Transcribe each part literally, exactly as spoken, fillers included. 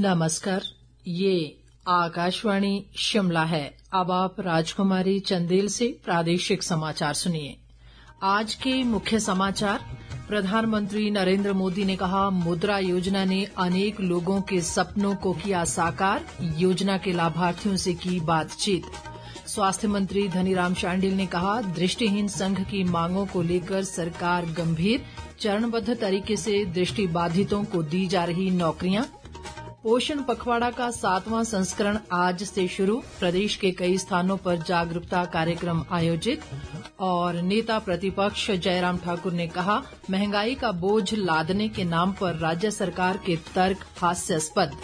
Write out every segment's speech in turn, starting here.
नमस्कार, ये आकाशवाणी शिमला है। अब आप राजकुमारी चंदेल से प्रादेशिक समाचार सुनिए। आज के मुख्य समाचार। प्रधानमंत्री नरेंद्र मोदी ने कहा, मुद्रा योजना ने अनेक लोगों के सपनों को किया साकार। योजना के लाभार्थियों से की बातचीत। स्वास्थ्य मंत्री धनीराम शांडिल ने कहा, दृष्टिहीन संघ की मांगों को लेकर सरकार गंभीर। चरणबद्ध तरीके से दृष्टिबाधितों को दी जा रही नौकरियां। पोषण पखवाड़ा का सातवां संस्करण आज से शुरू। प्रदेश के कई स्थानों पर जागरूकता कार्यक्रम आयोजित। और नेता प्रतिपक्ष जयराम ठाकुर ने कहा, महंगाई का बोझ लादने के नाम पर राज्य सरकार के तर्क हास्यास्पद।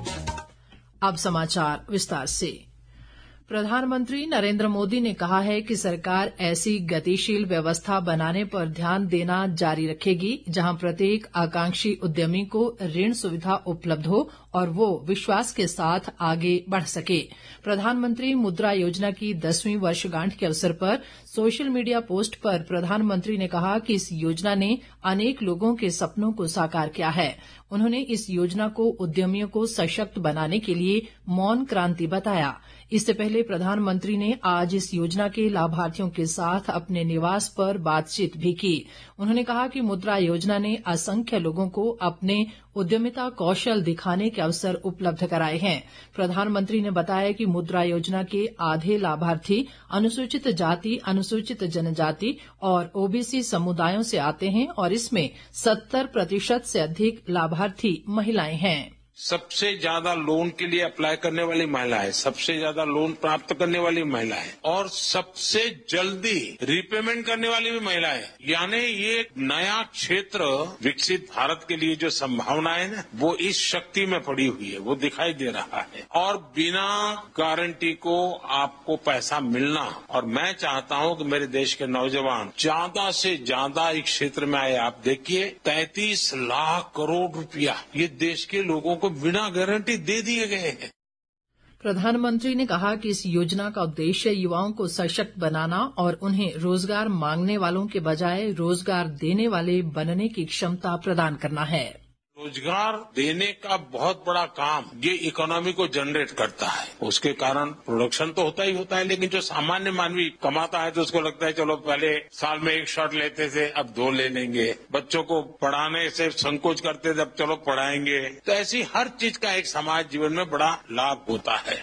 अब समाचार विस्तार से। प्रधानमंत्री नरेंद्र मोदी ने कहा है कि सरकार ऐसी गतिशील व्यवस्था बनाने पर ध्यान देना जारी रखेगी जहां प्रत्येक आकांक्षी उद्यमी को ऋण सुविधा उपलब्ध हो और वो विश्वास के साथ आगे बढ़ सके। प्रधानमंत्री मुद्रा योजना की दसवीं वर्षगांठ के अवसर पर सोशल मीडिया पोस्ट पर प्रधानमंत्री ने कहा कि इस योजना ने अनेक लोगों के सपनों को साकार किया है। उन्होंने इस योजना को उद्यमियों को सशक्त बनाने के लिए मौन क्रांति बताया। इससे पहले प्रधानमंत्री ने आज इस योजना के लाभार्थियों के साथ अपने निवास पर बातचीत भी की। उन्होंने कहा कि मुद्रा योजना ने असंख्य लोगों को अपने उद्यमिता कौशल दिखाने के अवसर उपलब्ध कराए हैं। प्रधानमंत्री ने बताया कि मुद्रा योजना के आधे लाभार्थी अनुसूचित जाति, अनुसूचित जनजाति और ओबीसी समुदायों से आते हैं और इसमें सत्तर प्रतिशत से अधिक लाभार्थी महिलाएं हैं। सबसे ज्यादा लोन के लिए अप्लाई करने वाली महिलाएं, सबसे ज्यादा लोन प्राप्त करने वाली महिलाएं और सबसे जल्दी रिपेमेंट करने वाली भी महिलाएं। यानी ये नया क्षेत्र विकसित भारत के लिए जो संभावना है ना, वो इस शक्ति में पड़ी हुई है, वो दिखाई दे रहा है। और बिना गारंटी को आपको पैसा मिलना, और मैं चाहता हूं कि मेरे देश के नौजवान ज्यादा से ज्यादा इस क्षेत्र में आए। आप देखिए, तैंतीस लाख करोड़ रुपया ये देश के लोगों को बिना गारंटी दे दिए गए हैं। प्रधानमंत्री ने कहा कि इस योजना का उद्देश्य युवाओं को सशक्त बनाना और उन्हें रोजगार मांगने वालों के बजाय रोजगार देने वाले बनने की क्षमता प्रदान करना है। रोजगार देने का बहुत बड़ा काम ये इकोनॉमी को जनरेट करता है। उसके कारण प्रोडक्शन तो होता ही होता है, लेकिन जो सामान्य मानवी कमाता है तो उसको लगता है चलो पहले साल में एक शर्ट लेते थे, अब दो ले लेंगे। बच्चों को पढ़ाने से संकोच करते थे, अब चलो पढ़ाएंगे। तो ऐसी हर चीज का एक समाज जीवन में बड़ा लाभ होता है।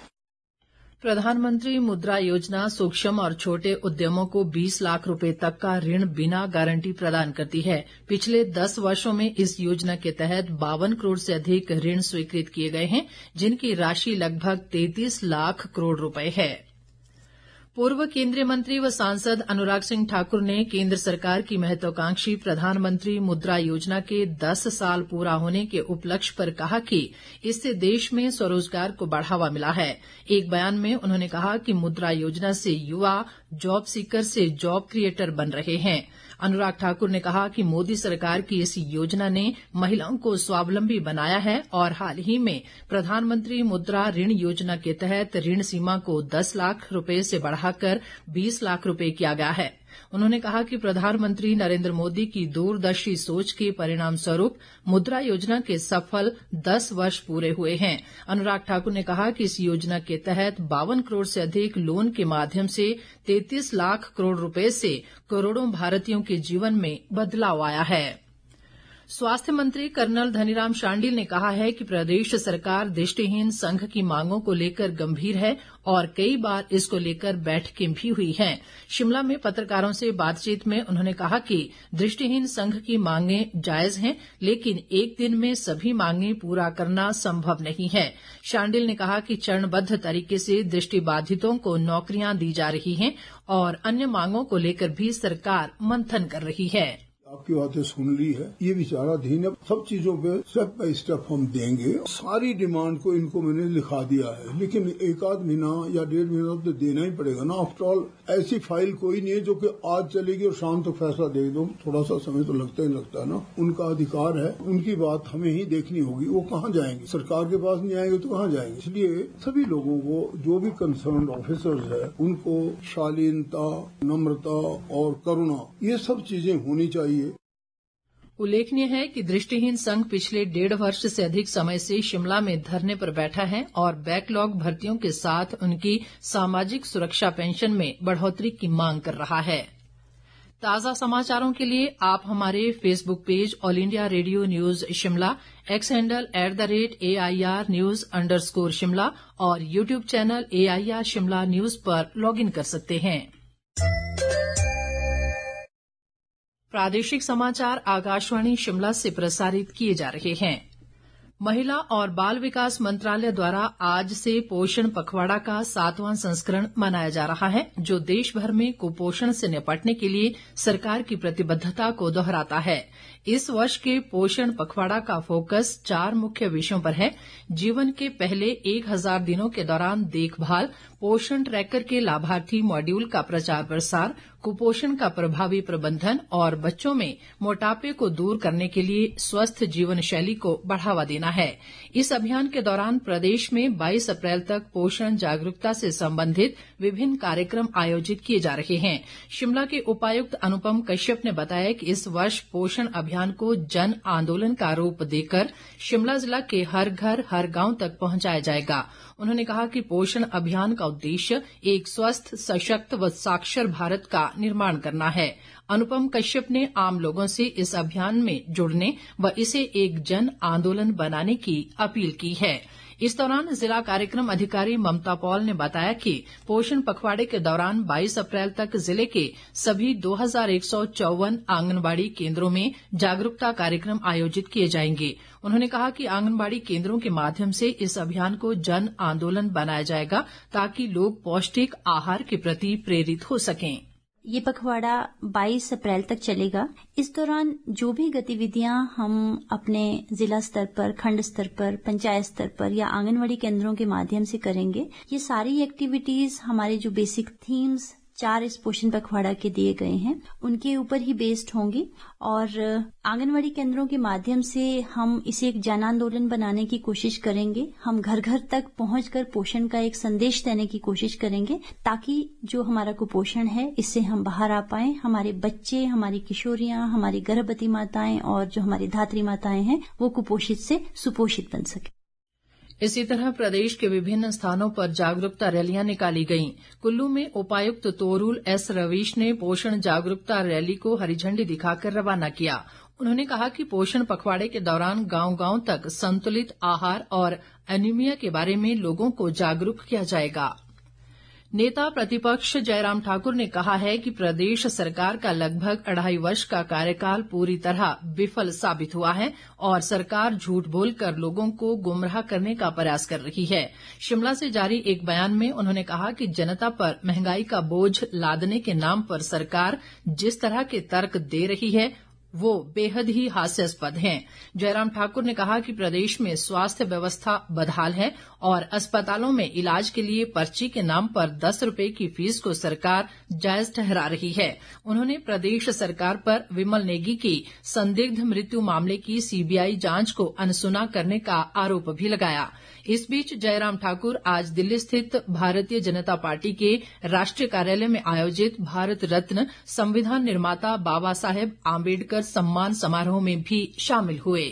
प्रधानमंत्री मुद्रा योजना सूक्ष्म और छोटे उद्यमों को बीस लाख रुपए तक का ऋण बिना गारंटी प्रदान करती है। पिछले दस वर्षों में इस योजना के तहत बावन करोड़ से अधिक ऋण स्वीकृत किए गए हैं, जिनकी राशि लगभग तैंतीस लाख करोड़ रुपए है। पूर्व केंद्रीय मंत्री व सांसद अनुराग सिंह ठाकुर ने केंद्र सरकार की महत्वाकांक्षी प्रधानमंत्री मुद्रा योजना के दस साल पूरा होने के उपलक्ष्य पर कहा कि इससे देश में स्वरोजगार को बढ़ावा मिला है। एक बयान में उन्होंने कहा कि मुद्रा योजना से युवा जॉब सीकर से जॉब क्रिएटर बन रहे हैं। अनुराग ठाकुर ने कहा कि मोदी सरकार की इस योजना ने महिलाओं को स्वावलंबी बनाया है और हाल ही में प्रधानमंत्री मुद्रा ऋण योजना के तहत ऋण सीमा को दस लाख रुपए से बढ़ाकर बीस लाख रुपए किया गया है। उन्होंने कहा कि प्रधानमंत्री नरेंद्र मोदी की दूरदर्शी सोच के परिणाम स्वरूप मुद्रा योजना के सफल दस वर्ष पूरे हुए हैं। अनुराग ठाकुर ने कहा कि इस योजना के तहत बावन करोड़ से अधिक लोन के माध्यम से तैंतीस लाख करोड़ रुपए से करोड़ों भारतीयों के जीवन में बदलाव आया है। स्वास्थ्य मंत्री कर्नल धनीराम शांडिल ने कहा है कि प्रदेश सरकार दृष्टिहीन संघ की मांगों को लेकर गंभीर है और कई बार इसको लेकर बैठकें भी हुई हैं। शिमला में पत्रकारों से बातचीत में उन्होंने कहा कि दृष्टिहीन संघ की मांगें जायज हैं, लेकिन एक दिन में सभी मांगें पूरा करना संभव नहीं है। शांडिल ने कहा कि चरणबद्ध तरीके से दृष्टिबाधितों को नौकरियां दी जा रही हैं और अन्य मांगों को लेकर भी सरकार मंथन कर रही है। आपकी बातें सुन ली है, ये विचाराधीन है। सब चीजों पे स्टेप बाय स्टेप हम देंगे। सारी डिमांड को इनको मैंने लिखा दिया है, लेकिन एक आध महीना या डेढ़ महीना तो देना ही पड़ेगा ना। आफ्टर ऑल ऐसी फाइल कोई नहीं है जो कि आज चलेगी और शाम तक फैसला दे दो। थोड़ा सा समय तो लगता ही लगता है ना। उनका अधिकार है, उनकी बात हमें ही देखनी होगी। वो कहाँ जाएंगे? सरकार के पास नहीं आएंगे तो कहाँ जाएंगे? इसलिए सभी लोगों को, जो भी कंसर्न ऑफिसर्स है, उनको शालीनता, नम्रता और करुणा, ये सब चीजें होनी चाहिए। उल्लेखनीय है कि दृष्टिहीन संघ पिछले डेढ़ वर्ष से अधिक समय से शिमला में धरने पर बैठा है और बैकलॉग भर्तियों के साथ उनकी सामाजिक सुरक्षा पेंशन में बढ़ोतरी की मांग कर रहा है। ताज़ा समाचारों के लिए आप हमारे Facebook page all India radio news Shimla, X handle at the rate A I R news underscore Shimla शिमला और YouTube channel A I R Shimla news पर लॉग इन कर सकते हैं। प्रादेशिक समाचार आकाशवाणी शिमला से प्रसारित किए जा रहे हैं। महिला और बाल विकास मंत्रालय द्वारा आज से पोषण पखवाड़ा का सातवां संस्करण मनाया जा रहा है, जो देश भर में कुपोषण से निपटने के लिए सरकार की प्रतिबद्धता को दोहराता है। इस वर्ष के पोषण पखवाड़ा का फोकस चार मुख्य विषयों पर है। जीवन के पहले एक हजार दिनों के दौरान देखभाल, पोषण ट्रैकर के लाभार्थी मॉड्यूल का प्रचार प्रसार, कुपोषण का प्रभावी प्रबंधन और बच्चों में मोटापे को दूर करने के लिए स्वस्थ जीवन शैली को बढ़ावा देना है। इस अभियान के दौरान प्रदेश में बाईस अप्रैल तक पोषण जागरूकता से संबंधित विभिन्न कार्यक्रम आयोजित किए जा रहे हैं। शिमला के उपायुक्त अनुपम कश्यप ने बताया कि इस वर्ष पोषण अभियान को जन आंदोलन का रूप देकर शिमला जिला के हर घर हर गांव तक पहुंचाया जाएगा। उन्होंने कहा कि पोषण अभियान का उद्देश्य एक स्वस्थ, सशक्त व साक्षर भारत का निर्माण करना है। अनुपम कश्यप ने आम लोगों से इस अभियान में जुड़ने व इसे एक जन आंदोलन बनाने की अपील की है। इस दौरान जिला कार्यक्रम अधिकारी ममता पॉल ने बताया कि पोषण पखवाड़े के दौरान बाईस अप्रैल तक जिले के सभी दो हजार एक सौ चौवन आंगनबाड़ी केंद्रों में जागरूकता कार्यक्रम आयोजित किए जाएंगे। उन्होंने कहा कि आंगनबाड़ी केंद्रों के माध्यम से इस अभियान को जन आंदोलन बनाया जाएगा ताकि लोग पौष्टिक आहार के प्रति प्रेरित हो सकें। ये पखवाड़ा बाईस अप्रैल तक चलेगा। इस दौरान जो भी गतिविधियां हम अपने जिला स्तर पर, खंड स्तर पर, पंचायत स्तर पर या आंगनवाड़ी केंद्रों के माध्यम से करेंगे, ये सारी एक्टिविटीज हमारे जो बेसिक थीम्स चार इस पोषण पखवाड़ा के दिए गए हैं उनके ऊपर ही बेस्ड होंगी और आंगनवाड़ी केंद्रों के माध्यम से हम इसे एक जन आंदोलन बनाने की कोशिश करेंगे। हम घर घर तक पहुंचकर पोषण का एक संदेश देने की कोशिश करेंगे ताकि जो हमारा कुपोषण है इससे हम बाहर आ पाएं। हमारे बच्चे, हमारी किशोरियां, हमारी गर्भवती माताएं और जो हमारी धात्री माताएं हैं वो कुपोषित से सुपोषित बन सके। इसी तरह प्रदेश के विभिन्न स्थानों पर जागरूकता रैलियां निकाली गईं। कुल्लू में उपायुक्त तोरूल एस रवीश ने पोषण जागरूकता रैली को हरी झंडी दिखाकर रवाना किया। उन्होंने कहा कि पोषण पखवाड़े के दौरान गांव-गांव तक संतुलित आहार और एनीमिया के बारे में लोगों को जागरूक किया जाएगा। नेता प्रतिपक्ष जयराम ठाकुर ने कहा है कि प्रदेश सरकार का लगभग अढ़ाई वर्ष का कार्यकाल पूरी तरह विफल साबित हुआ है और सरकार झूठ बोलकर लोगों को गुमराह करने का प्रयास कर रही है। शिमला से जारी एक बयान में उन्होंने कहा कि जनता पर महंगाई का बोझ लादने के नाम पर सरकार जिस तरह के तर्क दे रही है वो बेहद ही हास्यास्पद हैं। जयराम ठाकुर ने कहा कि प्रदेश में स्वास्थ्य व्यवस्था बदहाल है और अस्पतालों में इलाज के लिए पर्ची के नाम पर दस रुपए की फीस को सरकार जायज ठहरा रही है। उन्होंने प्रदेश सरकार पर विमल नेगी की संदिग्ध मृत्यु मामले की सीबीआई जांच को अनसुना करने का आरोप भी लगाया। इस बीच जयराम ठाकुर आज दिल्ली स्थित भारतीय जनता पार्टी के राष्ट्रीय कार्यालय में आयोजित भारत रत्न संविधान निर्माता बाबा साहेब आम्बेडकर सम्मान समारोह में भी शामिल हुए।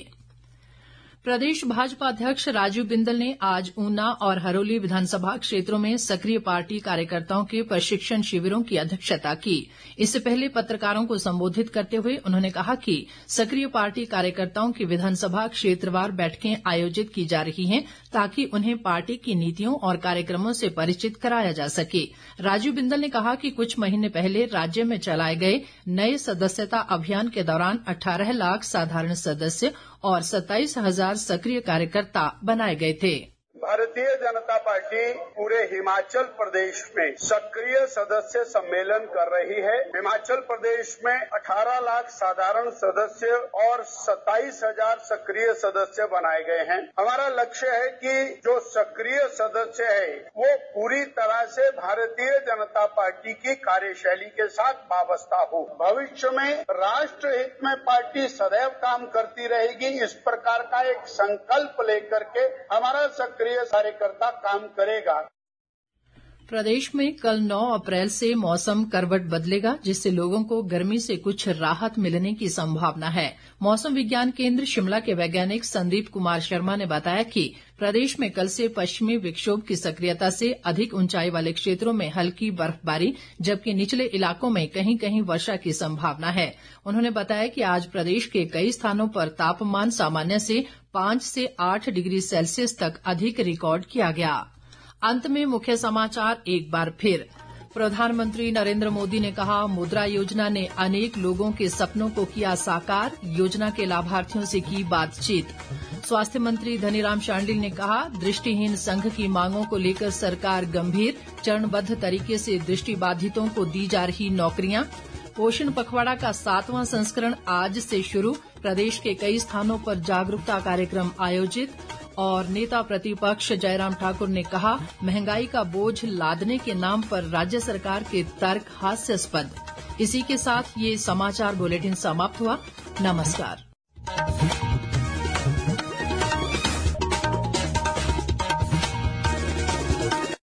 प्रदेश भाजपा अध्यक्ष राजीव बिंदल ने आज ऊना और हरोली विधानसभा क्षेत्रों में सक्रिय पार्टी कार्यकर्ताओं के प्रशिक्षण शिविरों की अध्यक्षता की। इससे पहले पत्रकारों को संबोधित करते हुए उन्होंने कहा कि सक्रिय पार्टी कार्यकर्ताओं की विधानसभा क्षेत्रवार बैठकें आयोजित की जा रही हैं ताकि उन्हें पार्टी की नीतियों और कार्यक्रमों से परिचित कराया जा सके। राजीव बिंदल ने कहा कि कुछ महीने पहले राज्य में चलाए गए नए सदस्यता अभियान के दौरान अठारह लाख साधारण सदस्य और सत्ताईस हजार सक्रिय कार्यकर्ता बनाए गए थे। भारतीय जनता पार्टी पूरे हिमाचल प्रदेश में सक्रिय सदस्य सम्मेलन कर रही है। हिमाचल प्रदेश में अठारह लाख साधारण सदस्य और सत्ताईस हजार सक्रिय सदस्य बनाए गए हैं। हमारा लक्ष्य है कि जो सक्रिय सदस्य है वो पूरी तरह से भारतीय जनता पार्टी की कार्यशैली के साथ वाबस्ता हो। भविष्य में राष्ट्र हित में पार्टी सदैव काम करती रहेगी। इस प्रकार का एक संकल्प लेकर के हमारा सक्रिय कार्यकर्ता काम करेगा। प्रदेश में कल नौ अप्रैल से मौसम करवट बदलेगा, जिससे लोगों को गर्मी से कुछ राहत मिलने की संभावना है। मौसम विज्ञान केंद्र शिमला के वैज्ञानिक संदीप कुमार शर्मा ने बताया कि प्रदेश में कल से पश्चिमी विक्षोभ की सक्रियता से अधिक ऊंचाई वाले क्षेत्रों में हल्की बर्फबारी, जबकि निचले इलाकों में कहीं कहीं वर्षा की संभावना है। उन्होंने बताया कि आज प्रदेश के कई स्थानों पर तापमान सामान्य से पांच से आठ डिग्री सेल्सियस तक अधिक रिकॉर्ड किया गया। अंत में मुख्य समाचार एक बार फिर। प्रधानमंत्री नरेंद्र मोदी ने कहा, मुद्रा योजना ने अनेक लोगों के सपनों को किया साकार, योजना के लाभार्थियों से की बातचीत। स्वास्थ्य मंत्री धनीराम शांडिल ने कहा, दृष्टिहीन संघ की मांगों को लेकर सरकार गंभीर, चरणबद्ध तरीके से दृष्टिबाधितों को दी जा रही नौकरियां। पोषण पखवाड़ा का सातवां संस्करण आज से शुरू, प्रदेश के कई स्थानों पर जागरूकता कार्यक्रम आयोजित। और नेता प्रतिपक्ष जयराम ठाकुर ने कहा, महंगाई का बोझ लादने के नाम पर राज्य सरकार के तर्क हास्यास्पद। इसी के साथ ये समाचार बुलेटिन समाप्त हुआ। नमस्कार।